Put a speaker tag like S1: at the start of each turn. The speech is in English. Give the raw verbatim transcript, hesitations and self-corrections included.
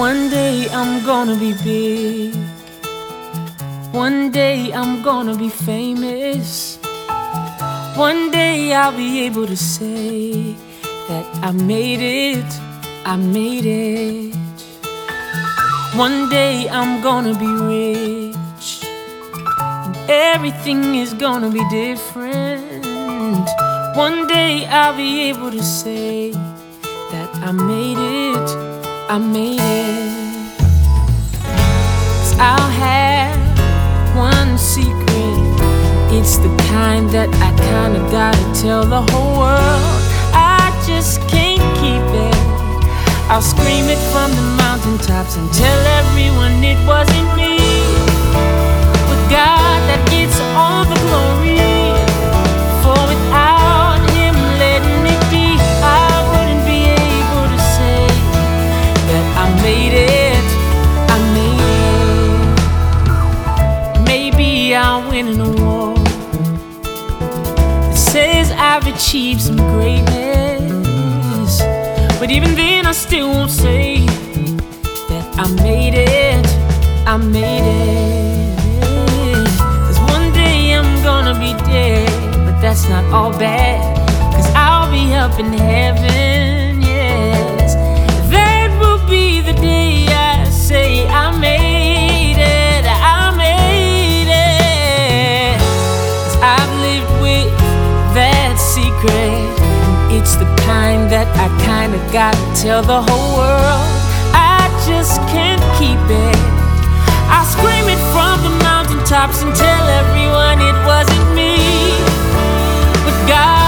S1: One day I'm gonna be big. One day I'm gonna be famous. One day I'll be able to say that I made it, I made it. One day I'm gonna be rich, and everything is gonna be different. One day I'll be able to say that I made it, I made it. 'Cause I'll have one secret. It's the kind that I kinda gotta tell the whole world. I just can't keep it. I'll scream it from the mountaintops and tell everyone it wasn't me, but God that gets all the glory. For without Him letting me be, I wouldn't be able to say that I made it, I made it. Maybe I'll win an award that says I've achieved some greatness, but even then I still won't say that I made it, I made it. 'Cause one day I'm gonna be dead, but that's not all bad, 'cause I'll be up in heaven, yes. That will be the day I say I made it, I made it. 'Cause I've lived with that secret. It's the kind that I kinda gotta tell the whole world. I just can't keep it. I scream it from the mountaintops and tell everyone it wasn't me, but God